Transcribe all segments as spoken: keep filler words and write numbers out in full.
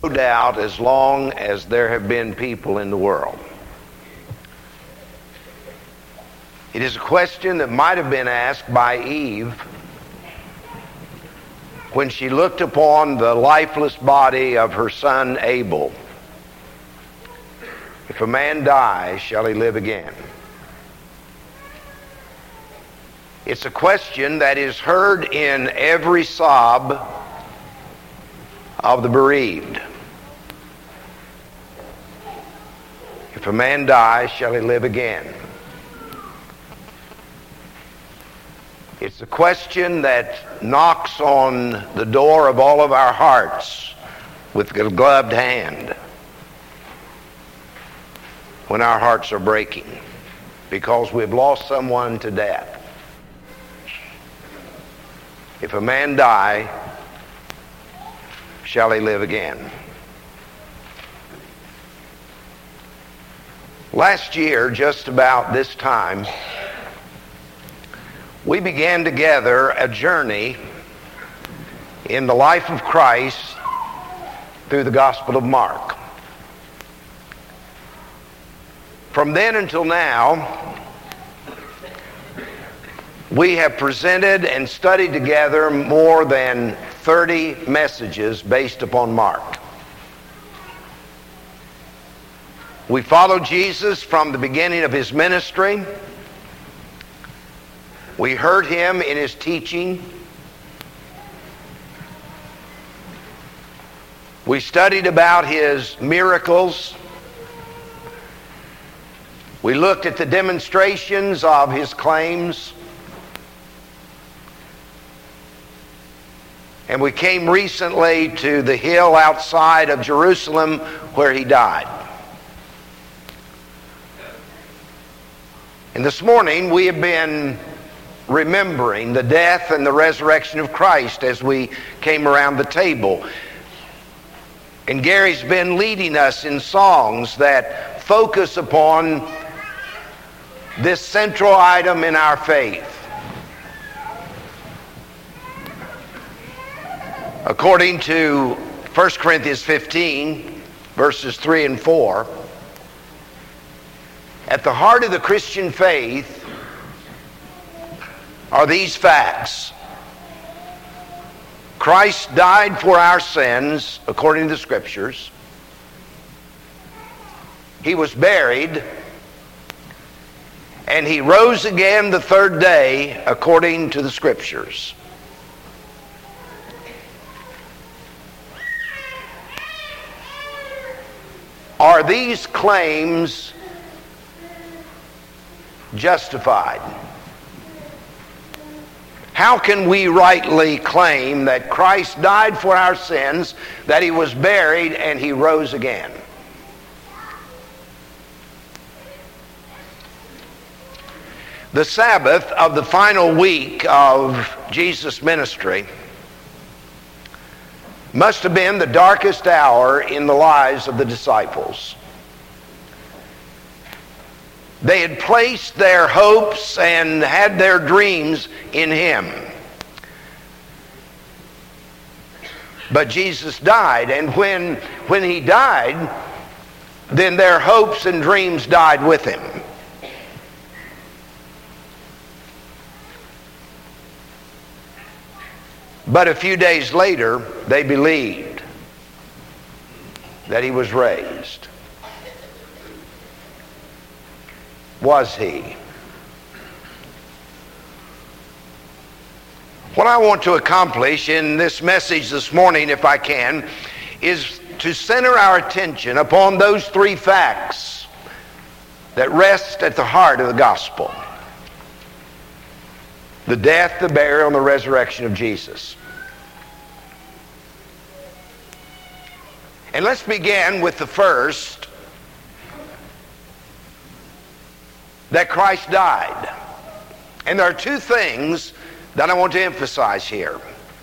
No doubt, as long as there have been people in the world. It is a question that might have been asked by Eve when she looked upon the lifeless body of her son Abel. If a man die, shall he live again? It's a question that is heard in every sob of the bereaved. If a man die, shall he live again? It's a question that knocks on the door of all of our hearts with a gloved hand when our hearts are breaking because we've lost someone to death. If a man die, shall he live again? Last year, just about this time, we began together a journey in the life of Christ through the Gospel of Mark. From then until now, we have presented and studied together more than thirty messages based upon Mark. We followed Jesus from the beginning of his ministry. We heard him in his teaching. We studied about his miracles. We looked at the demonstrations of his claims. And we came recently to the hill outside of Jerusalem where he died. And this morning we have been remembering the death and the resurrection of Christ as we came around the table. And Gary's been leading us in songs that focus upon this central item in our faith. According to First Corinthians fifteen, verses three and four, at the heart of the Christian faith are these facts. Christ died for our sins, according to the Scriptures. He was buried, and he rose again the third day, according to the Scriptures. Are these claims justified? How can we rightly claim that Christ died for our sins, that he was buried, and he rose again? The Sabbath of the final week of Jesus' ministry must have been the darkest hour in the lives of the disciples. They had placed their hopes and had their dreams in him. But Jesus died, and when, when he died, then their hopes and dreams died with him. But a few days later, they believed that he was raised. Was he? What I want to accomplish in this message this morning, if I can, is to center our attention upon those three facts that rest at the heart of the gospel: the death, the burial, and the resurrection of Jesus. And let's begin with the first, that Christ died. And there are two things that I want to emphasize here.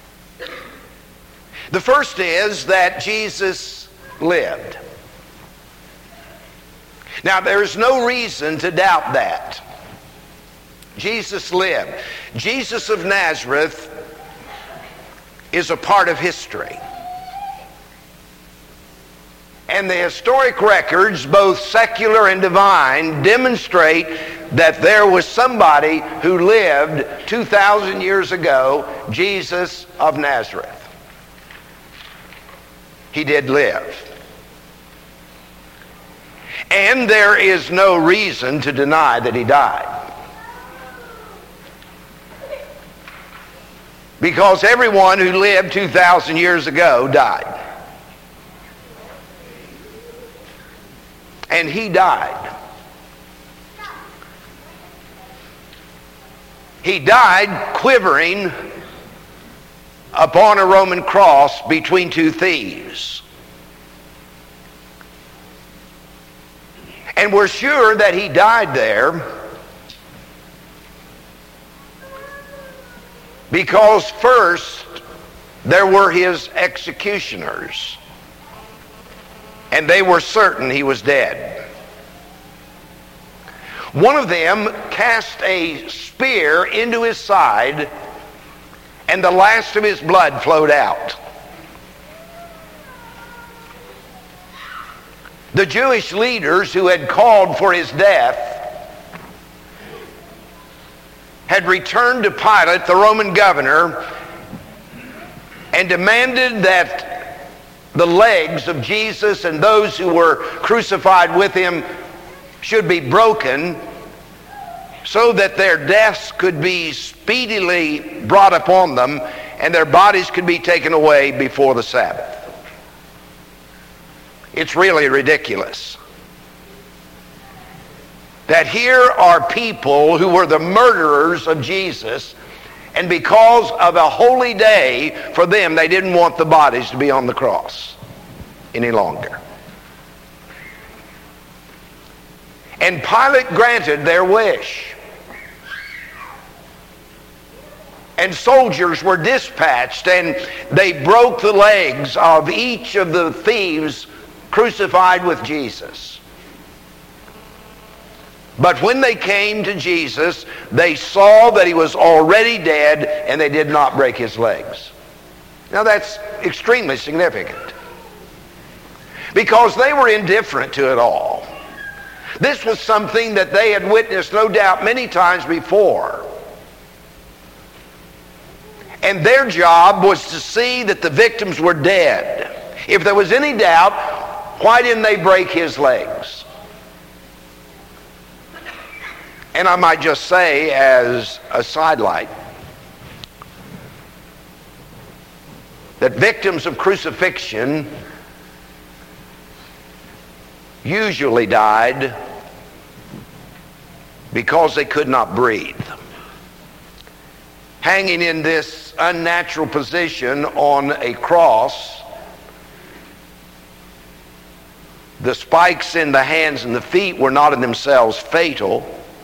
The first is that Jesus lived. Now, there's no reason to doubt that. Jesus lived. Jesus of Nazareth is a part of history. And the historic records, both secular and divine, demonstrate that there was somebody who lived two thousand years ago, Jesus of Nazareth. He did live. And there is no reason to deny that he died. Because everyone who lived two thousand years ago died. And he died. He died quivering upon a Roman cross between two thieves. And we're sure that he died there because first there were his executioners. And they were certain he was dead. One of them cast a spear into his side, and the last of his blood flowed out. The Jewish leaders who had called for his death had returned to Pilate, the Roman governor, and demanded that the legs of Jesus and those who were crucified with him should be broken so that their deaths could be speedily brought upon them and their bodies could be taken away before the Sabbath. It's really ridiculous that here are people who were the murderers of Jesus, and because of a holy day for them, they didn't want the bodies to be on the cross any longer. And Pilate granted their wish. And soldiers were dispatched, and they broke the legs of each of the thieves crucified with Jesus. But when they came to Jesus, they saw that he was already dead, and they did not break his legs. Now that's extremely significant, because they were indifferent to it all. This was something that they had witnessed, no doubt, many times before. And their job was to see that the victims were dead. If there was any doubt, why didn't they break his legs? And I might just say, as a sidelight, that victims of crucifixion usually died because they could not breathe. Hanging in this unnatural position on a cross, the spikes in the hands and the feet were not in themselves fatal.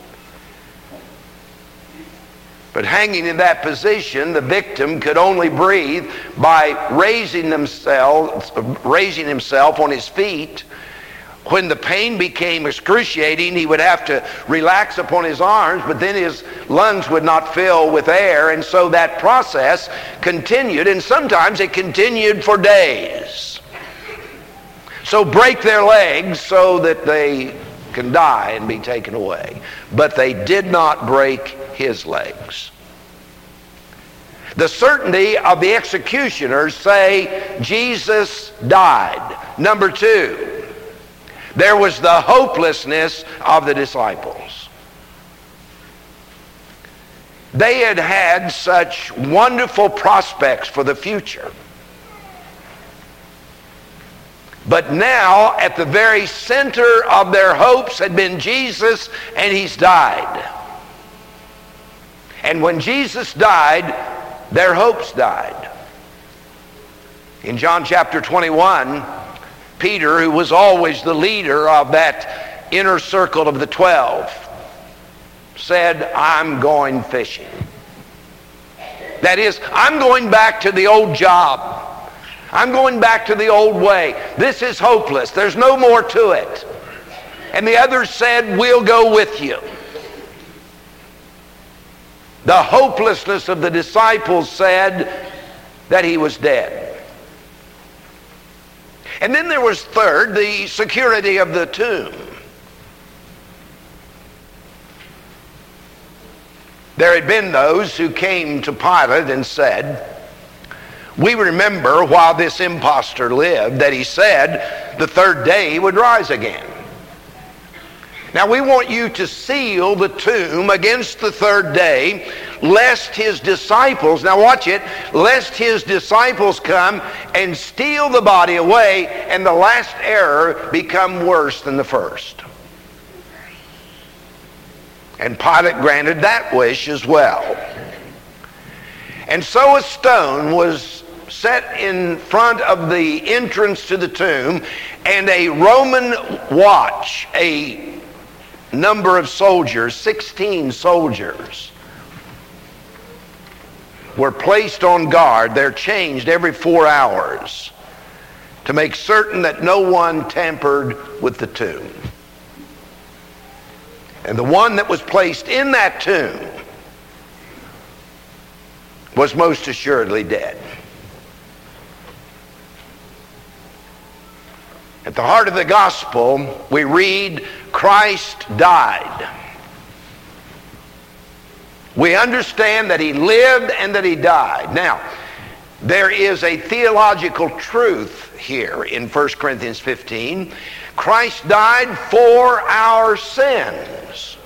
But hanging in that position, the victim could only breathe by raising themselves, raising himself on his feet. When the pain became excruciating, he would have to relax upon his arms, but then his lungs would not fill with air, and so that process continued, and sometimes it continued for days. So break their legs so that they can die and be taken away. But they did not break his legs. The certainty of the executioners say Jesus died. Number two, there was the hopelessness of the disciples. They had had such wonderful prospects for the future. But now, at the very center of their hopes had been Jesus, and he's died. And when Jesus died, their hopes died. In John chapter twenty-one, Peter, who was always the leader of that inner circle of the twelve, said, I'm going fishing. That is, I'm going back to the old job. I'm going back to the old way. This is hopeless. There's no more to it. And the others said, we'll go with you. The hopelessness of the disciples said that he was dead. And then there was third, the security of the tomb. There had been those who came to Pilate and said, we remember while this impostor lived that he said the third day he would rise again. Now we want you to seal the tomb against the third day, lest his disciples, now watch it, lest his disciples come and steal the body away and the last error become worse than the first. And Pilate granted that wish as well. And so a stone was set in front of the entrance to the tomb, and a Roman watch, a number of soldiers, sixteen soldiers, were placed on guard. They're changed every four hours to make certain that no one tampered with the tomb. And the one that was placed in that tomb was most assuredly dead. At the heart of the gospel, we read, Christ died. We understand that he lived and that he died. Now, there is a theological truth here in First Corinthians fifteen. Christ died for our sins.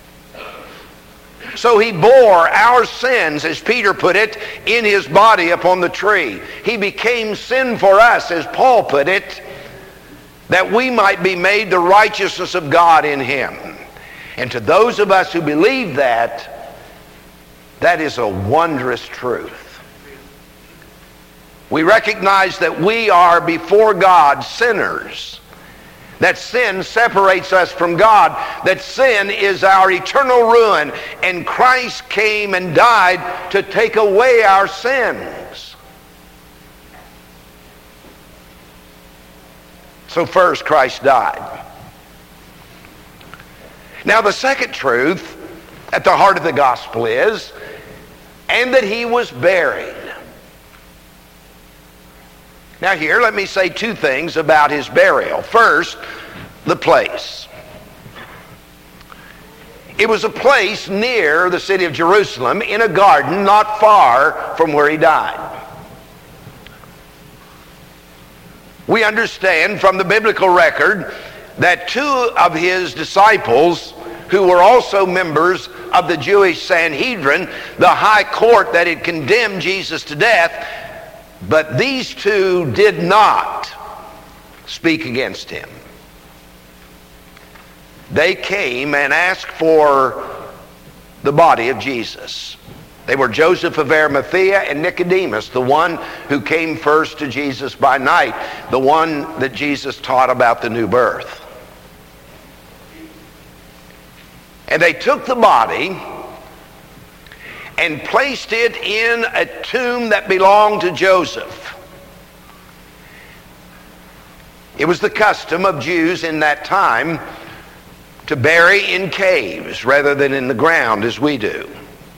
So he bore our sins, as Peter put it, in his body upon the tree. He became sin for us, as Paul put it, that we might be made the righteousness of God in him. And to those of us who believe that, that is a wondrous truth. We recognize that we are before God sinners, that sin separates us from God, that sin is our eternal ruin, and Christ came and died to take away our sins. So first, Christ died. Now the second truth at the heart of the gospel is, and that he was buried. Now here, let me say two things about his burial. First, the place. It was a place near the city of Jerusalem in a garden not far from where he died. We understand from the biblical record that two of his disciples, who were also members of the Jewish Sanhedrin, the high court that had condemned Jesus to death, but these two did not speak against him. They came and asked for the body of Jesus. They were Joseph of Arimathea and Nicodemus, the one who came first to Jesus by night, the one that Jesus taught about the new birth. And they took the body and placed it in a tomb that belonged to Joseph. It was the custom of Jews in that time to bury in caves rather than in the ground as we do.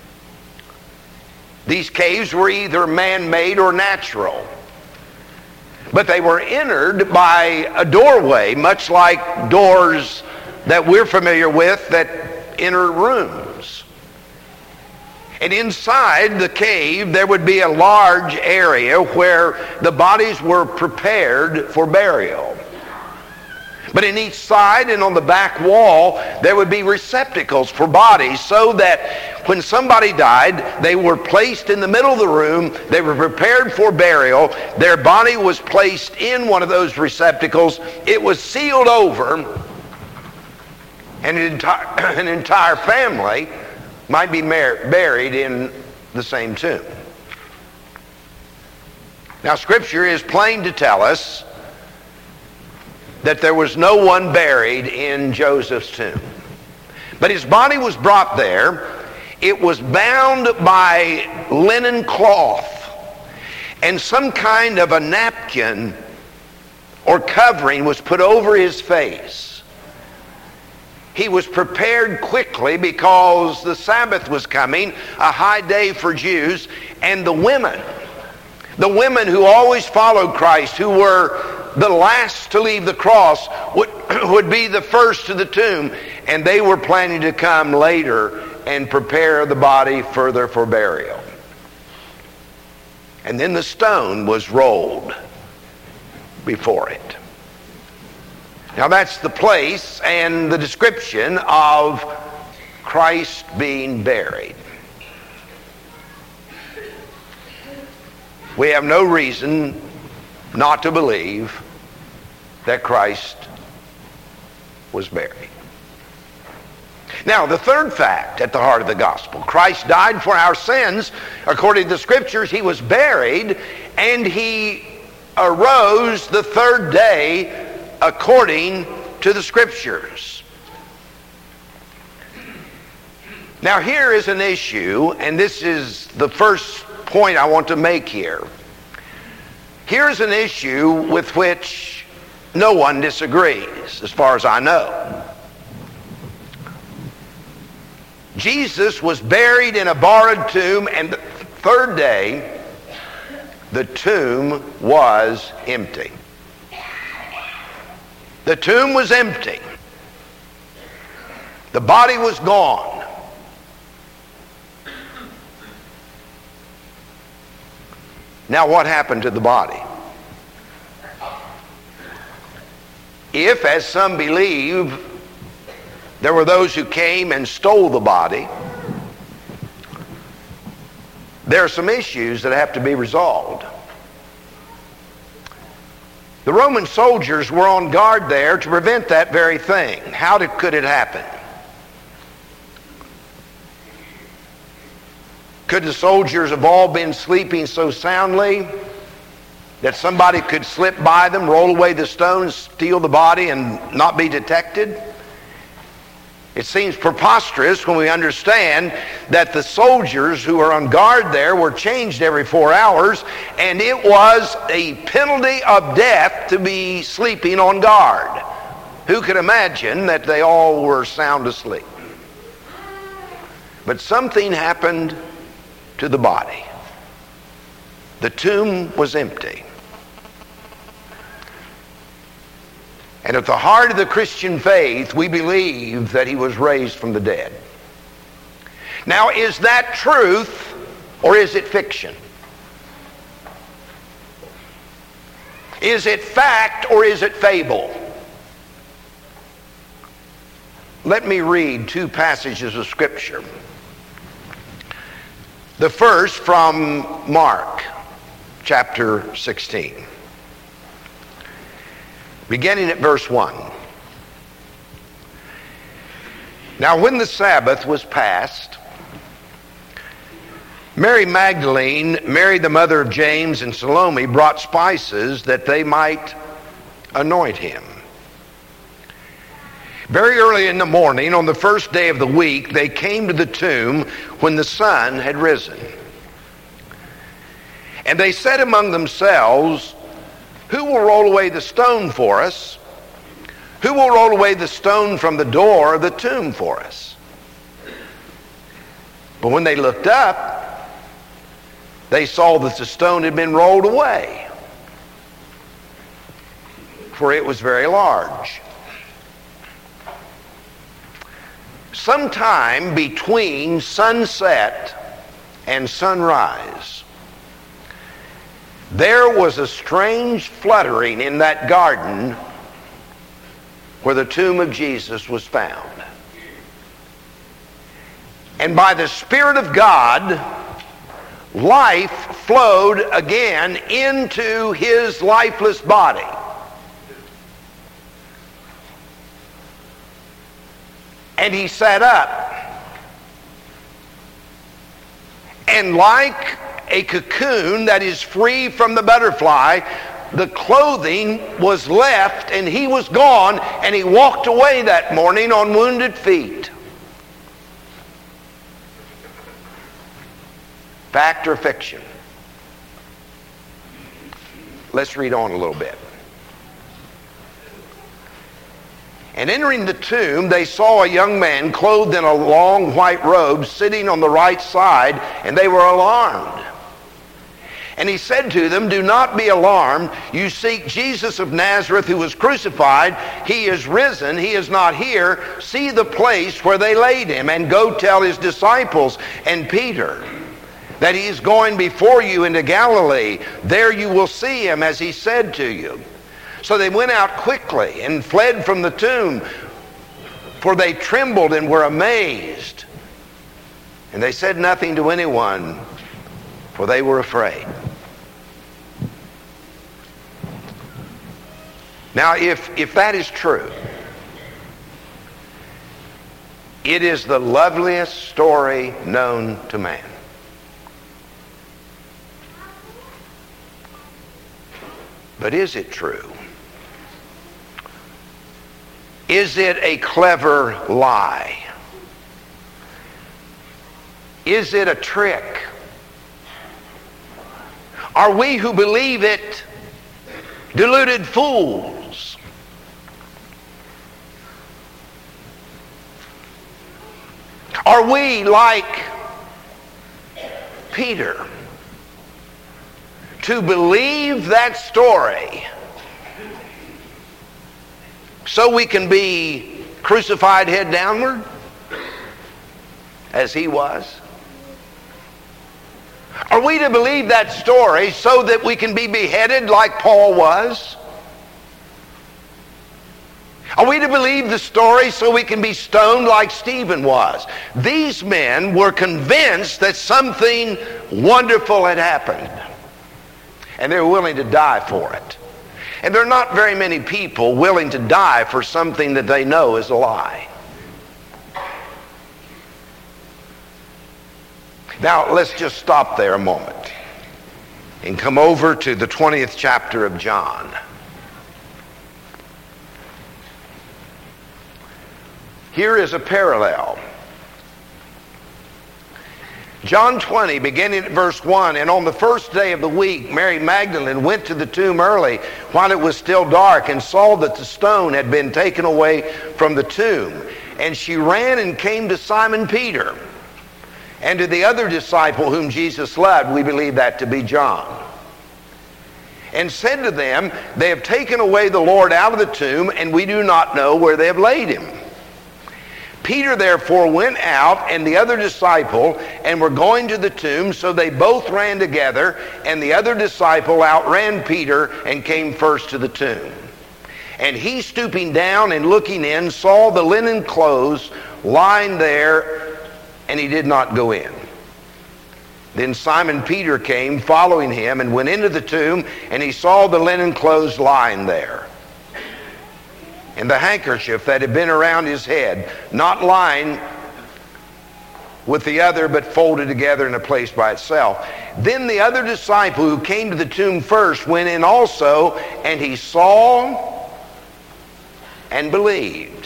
These caves were either man-made or natural, but they were entered by a doorway, much like doors that we're familiar with that enter rooms. And inside the cave, there would be a large area where the bodies were prepared for burial. But in each side and on the back wall, there would be receptacles for bodies, so that when somebody died, they were placed in the middle of the room, they were prepared for burial, their body was placed in one of those receptacles, it was sealed over, and an entire, an entire family might be mar- buried in the same tomb. Now, Scripture is plain to tell us that there was no one buried in Joseph's tomb. But his body was brought there. It was bound by linen cloth, and some kind of a napkin or covering was put over his face. He was prepared quickly because the Sabbath was coming, a high day for Jews, and the women, the women who always followed Christ, who were the last to leave the cross would, would be the first to the tomb, and they were planning to come later and prepare the body further for burial. And then the stone was rolled before it. Now that's the place and the description of Christ being buried. We have no reason not to believe that Christ was buried. Now, the third fact at the heart of the gospel: Christ died for our sins. According to the Scriptures, he was buried, and he arose the third day according to the Scriptures. Now, here is an issue, and this is the first point I want to make here. Here's an issue with which no one disagrees, as far as I know. Jesus was buried in a borrowed tomb, and the third day, the tomb was empty. The tomb was empty. The body was gone. Now, what happened to the body? If, as some believe, there were those who came and stole the body, there are some issues that have to be resolved. The Roman soldiers were on guard there to prevent that very thing. How did, could it happen? Could the soldiers have all been sleeping so soundly that somebody could slip by them, roll away the stone, steal the body, and not be detected? It seems preposterous when we understand that the soldiers who were on guard there were changed every four hours, and it was a penalty of death to be sleeping on guard. Who could imagine that they all were sound asleep? But something happened to the body. The tomb was empty. And at the heart of the Christian faith, we believe that he was raised from the dead. Now, is that truth or is it fiction? Is it fact or is it fable? Let me read two passages of Scripture. The first from Mark, chapter sixteen. Beginning at verse one. Now when the Sabbath was past, Mary Magdalene, Mary the mother of James, and Salome brought spices that they might anoint him. Very early in the morning, on the first day of the week, they came to the tomb when the sun had risen. And they said among themselves, "Who will roll away the stone for us? Who will roll away the stone from the door of the tomb for us?" But when they looked up, they saw that the stone had been rolled away, for it was very large. Sometime between sunset and sunrise, there was a strange fluttering in that garden where the tomb of Jesus was found. And by the Spirit of God, life flowed again into his lifeless body. And he sat up. And like a cocoon that is free from the butterfly, the clothing was left and he was gone, and he walked away that morning on wounded feet. Fact or fiction? Let's read on a little bit. And entering the tomb, they saw a young man clothed in a long white robe sitting on the right side, and they were alarmed. And he said to them, "Do not be alarmed. You seek Jesus of Nazareth who was crucified. He is risen. He is not here. See the place where they laid him, and go tell his disciples and Peter that he is going before you into Galilee. There you will see him as he said to you." So they went out quickly and fled from the tomb, for they trembled and were amazed. And they said nothing to anyone, for they were afraid. Now, if, if that is true, it is the loveliest story known to man. But is it true? Is it a clever lie? Is it a trick? Are we who believe it deluded fools? Are we like Peter to believe that story so we can be crucified head downward as he was? Are we to believe that story so that we can be beheaded like Paul was? Are we to believe the story so we can be stoned like Stephen was? These men were convinced that something wonderful had happened, and they were willing to die for it. And there are not very many people willing to die for something that they know is a lie. Now, let's just stop there a moment and come over to the twentieth chapter of John. Here is a parallel. John twenty, beginning at verse one, "And on the first day of the week, Mary Magdalene went to the tomb early while it was still dark and saw that the stone had been taken away from the tomb. And she ran and came to Simon Peter and to the other disciple whom Jesus loved," we believe that to be John, "and said to them, They have taken away the Lord out of the tomb, and we do not know where they have laid him. Peter therefore went out and the other disciple and were going to the tomb, so they both ran together, and the other disciple outran Peter and came first to the tomb. And he, stooping down and looking in, saw the linen clothes lying there, and he did not go in. Then Simon Peter came, following him, and went into the tomb, and he saw the linen clothes lying there, and the handkerchief that had been around his head, not lying with the other, but folded together in a place by itself. Then the other disciple who came to the tomb first went in also, and he saw and believed."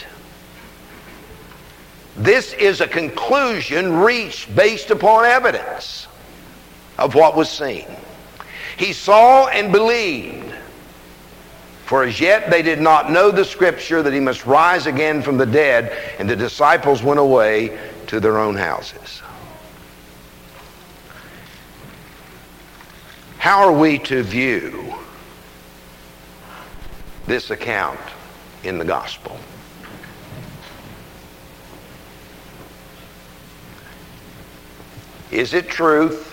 This is a conclusion reached based upon evidence of what was seen. He saw and believed, for as yet they did not know the scripture that he must rise again from the dead, and the disciples went away to their own houses. How are we to view this account in the gospel? Is it truth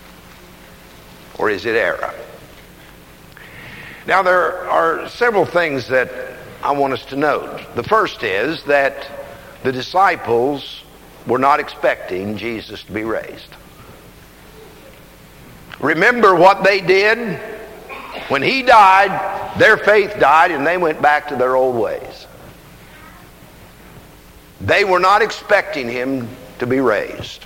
or is it error? Now, there are several things that I want us to note. The first is that the disciples were not expecting Jesus to be raised. Remember what they did? When he died, their faith died, and they went back to their old ways. They were not expecting him to be raised.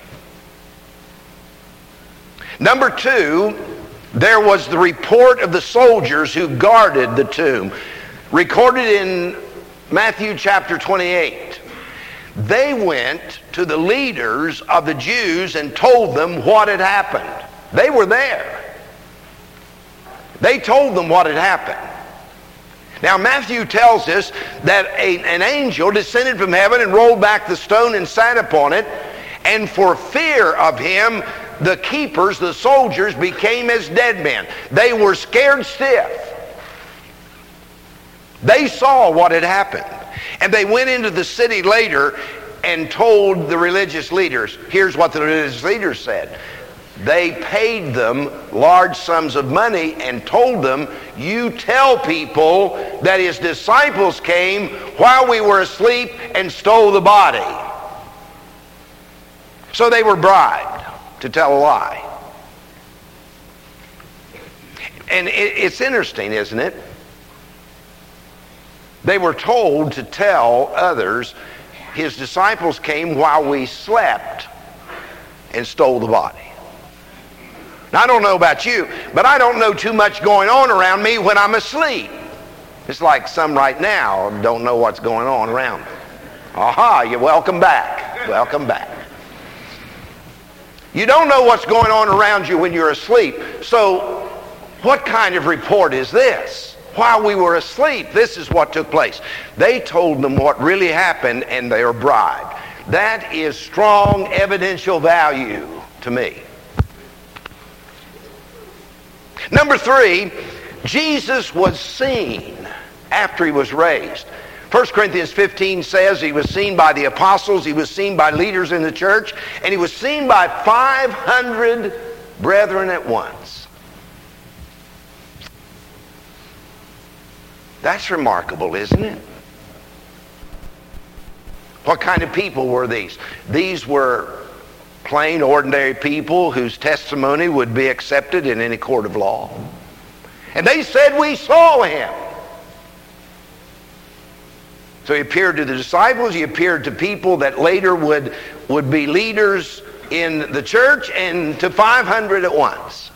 Number two, there was the report of the soldiers who guarded the tomb, recorded in Matthew chapter twenty-eight. They went to the leaders of the Jews and told them what had happened. They were there. They told them what had happened. Now, Matthew tells us that a, an angel descended from heaven and rolled back the stone and sat upon it, and for fear of him, the keepers, the soldiers, became as dead men. They were scared stiff. They saw what had happened. And they went into the city later and told the religious leaders. Here's what the religious leaders said. They paid them large sums of money and told them, you tell people that his disciples came while we were asleep and stole the body. So they were bribed to tell a lie. And it's interesting, isn't it? They were told to tell others, his disciples came while we slept and stole the body. Now, I don't know about you, but I don't know too much going on around me when I'm asleep. It's like some right now don't know what's going on around them. Aha, you're welcome back. Welcome back. You don't know what's going on around you when you're asleep. So what kind of report is this? While we were asleep, this is what took place. They told them what really happened and they were bribed. That is strong evidential value to me. Number three, Jesus was seen after he was raised. First Corinthians fifteen says he was seen by the apostles, he was seen by leaders in the church, and he was seen by five hundred brethren at once. That's remarkable, isn't it? What kind of people were these? These were plain, ordinary people whose testimony would be accepted in any court of law. And they said, we saw him. So he appeared to the disciples, he appeared to people that later would, would be leaders in the church, and to five hundred at once.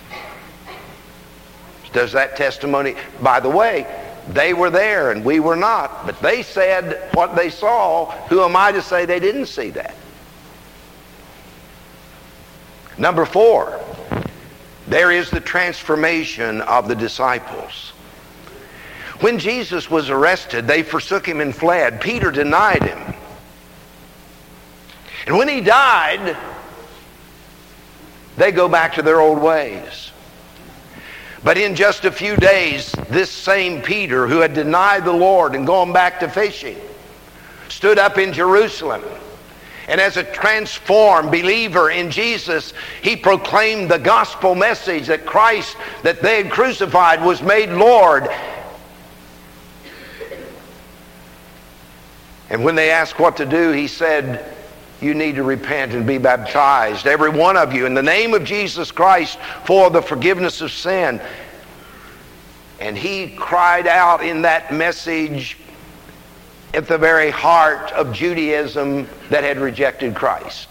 Does that testimony, by the way, they were there and we were not, but they said what they saw. Who am I to say they didn't see that? Number four, there is the transformation of the disciples. When Jesus was arrested, they forsook him and fled. Peter denied him. And when he died, they go back to their old ways. But in just a few days, this same Peter, who had denied the Lord and gone back to fishing, stood up in Jerusalem. And as a transformed believer in Jesus, he proclaimed the gospel message that Christ, that they had crucified, was made Lord. And when they asked what to do, he said, you need to repent and be baptized, every one of you, in the name of Jesus Christ for the forgiveness of sin. And he cried out in that message at the very heart of Judaism that had rejected Christ.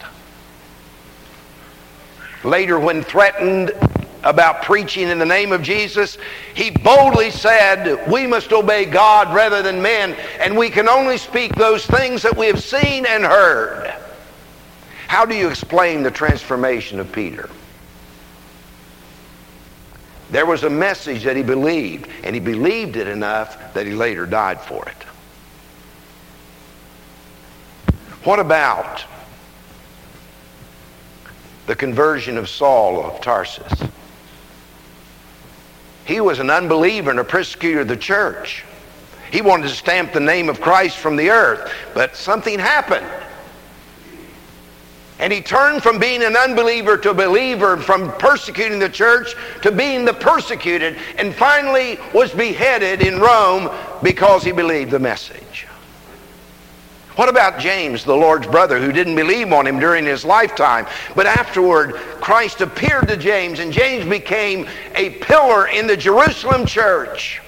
Later, when threatened about preaching in the name of Jesus, he boldly said, we must obey God rather than men, and we can only speak those things that we have seen and heard. How do you explain the transformation of Peter? There was a message that he believed, and he believed it enough that he later died for it. What about the conversion of Saul of Tarsus? He was an unbeliever and a persecutor of the church. He wanted to stamp the name of Christ from the earth, but something happened. And he turned from being an unbeliever to a believer, from persecuting the church to being the persecuted, and finally was beheaded in Rome because he believed the message. What about James, the Lord's brother, who didn't believe on him during his lifetime, but afterward Christ appeared to James, and James became a pillar in the Jerusalem church?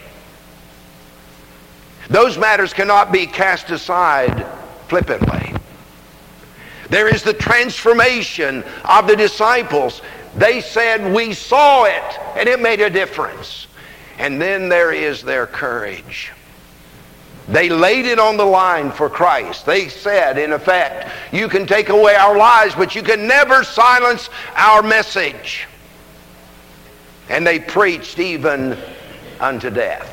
Those matters cannot be cast aside flippantly. There is the transformation of the disciples. They said, we saw it, and it made a difference. And then there is their courage. They laid it on the line for Christ. They said, in effect, you can take away our lives, but you can never silence our message. And they preached even unto death.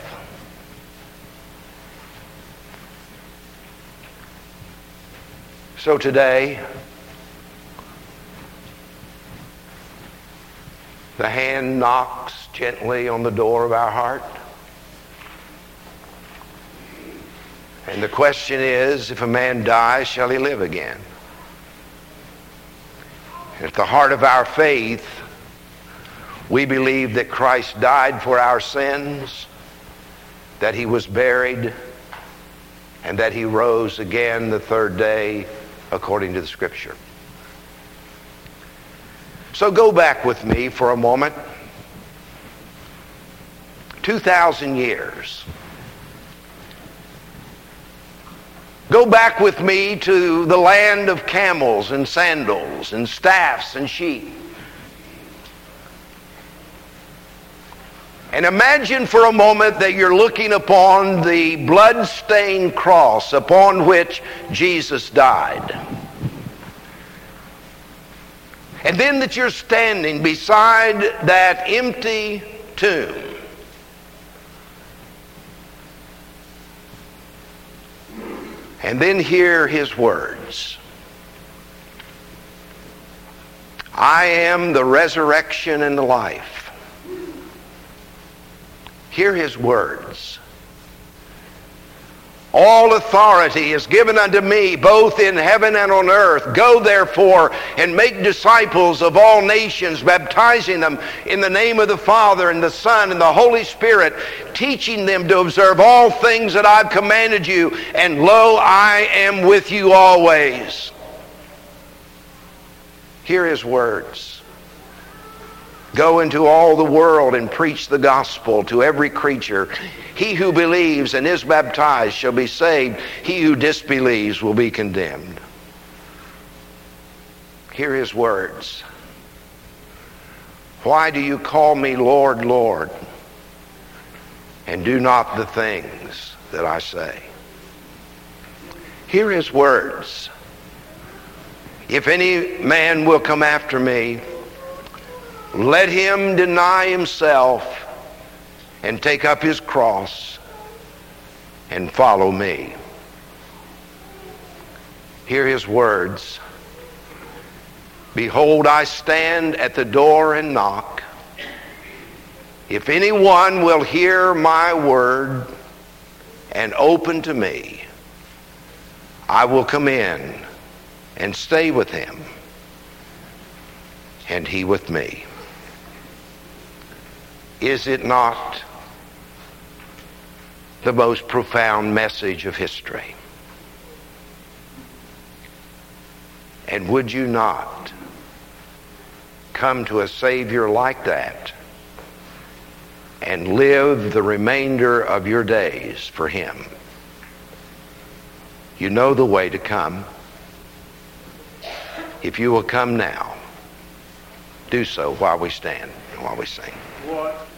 So today, The hand knocks gently on the door of our heart. And the question is, if a man dies, shall he live again? At the heart of our faith, we believe that Christ died for our sins, that he was buried, and that he rose again the third day according to the Scripture. So go back with me for a moment. Two thousand years. Go back with me to the land of camels and sandals and staffs and sheep. And imagine for a moment that you're looking upon the blood-stained cross upon which Jesus died. And then that you're standing beside that empty tomb. And then hear his words. I am the resurrection and the life. Hear his words. All authority is given unto me, both in heaven and on earth. Go therefore and make disciples of all nations, baptizing them in the name of the Father and the Son and the Holy Spirit, teaching them to observe all things that I've commanded you. And lo, I am with you always. Hear his words. Go into all the world and preach the gospel to every creature. He who believes and is baptized shall be saved. He who disbelieves will be condemned. Hear his words. Why do you call me Lord, Lord, and do not the things that I say? Hear his words. If any man will come after me, let him deny himself and take up his cross and follow me. Hear his words. Behold, I stand at the door and knock. If anyone will hear my word and open to me, I will come in and stay with him, and he with me. Is it not the most profound message of history? And would you not come to a Savior like that and live the remainder of your days for him? You know the way to come. If you will come now, do so while we stand and while we sing. What?